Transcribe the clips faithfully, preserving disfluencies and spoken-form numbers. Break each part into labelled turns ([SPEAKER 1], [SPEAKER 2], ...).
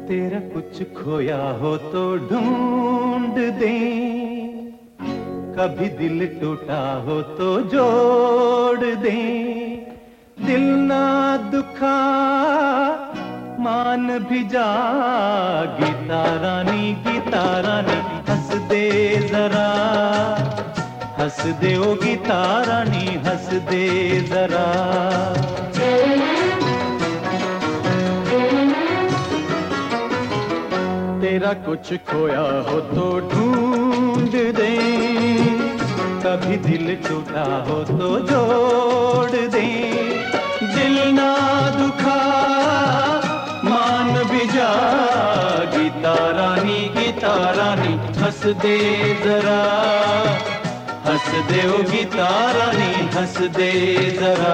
[SPEAKER 1] तेरा कुछ खोया हो तो ढूंढ दें, कभी दिल टूटा हो तो जोड़ दें। दिल ना दुखा मान भी जा, गीता रानी गीता रानी हंस दे जरा, हंस दे ओ गीता रानी हंस दे जरा। तेरा कुछ खोया हो तो ढूंढ दे, कभी दिल टूटा हो तो जोड़ दे। दिल ना दुखा मान भी जा, गीता रानी गीता रानी हंस दे जरा, हंस दे ओ गीता रानी हंस दे जरा।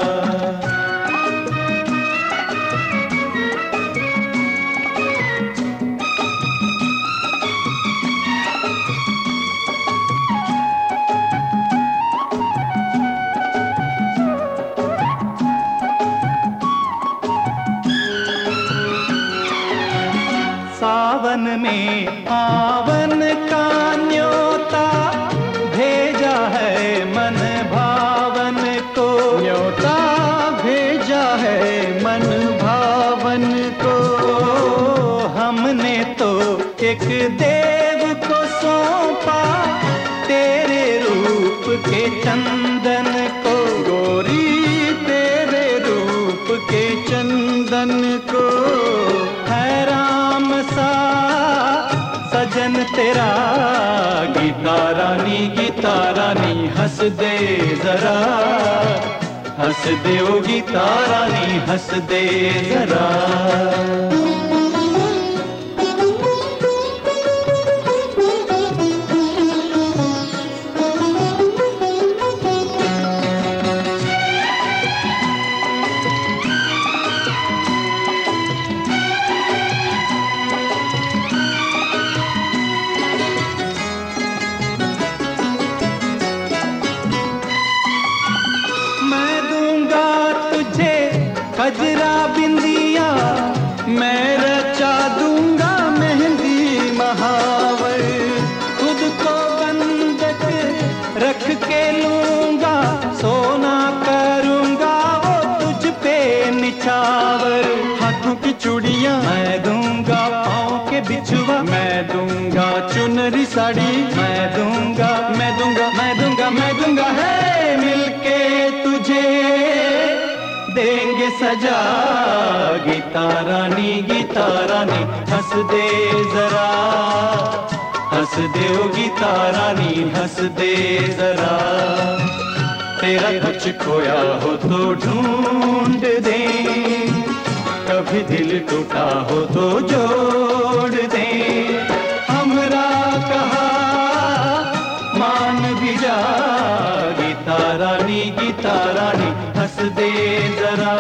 [SPEAKER 1] सावन में आवन का न्योता भेजा है मन भावन को, न्योता भेजा है मन भावन को। हमने तो एक देव को सौंपा तेरे रूप के चंदन को, गोरी तेरे रूप के चंदन को। है राम सा सजन तेरा, गीता रानी गीता रानी हंस दे जरा, हंस दे ओ गीता रानी हंस दे जरा। गजरा बिंदिया मैं रचा दूंगा मेहंदी महावर, खुद को बंधक रख के लूंगा, सोना करूंगा वो तुझ पे निछावर। हाथों की चूड़ियां मैं दूंगा, पाँव के बिछुआ मैं दूंगा, चुनरी साड़ी मैं दूंगा, मैं दूंगा मैं दूंगा मैं दूंगा। है मिलके तुझे देंगे सजा, गीता रानी गीता रानी हंस दे जरा, हंस दे ओ गीता रानी हंस दे जरा। तेरा कुछ खोया हो तो ढूंढ दे, कभी दिल टूटा हो तो जोड़ दे। हमरा कहा मान भी जा, गीता रानी गीता रानी हंस दे जरा,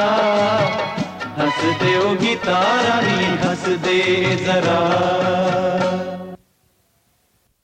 [SPEAKER 1] हंस दे ओ गीता रानी हंस दे जरा।